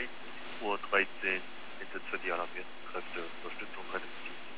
13 Uhr Einsätze für die alarmierten Kräfte, Unterstützung kann im Team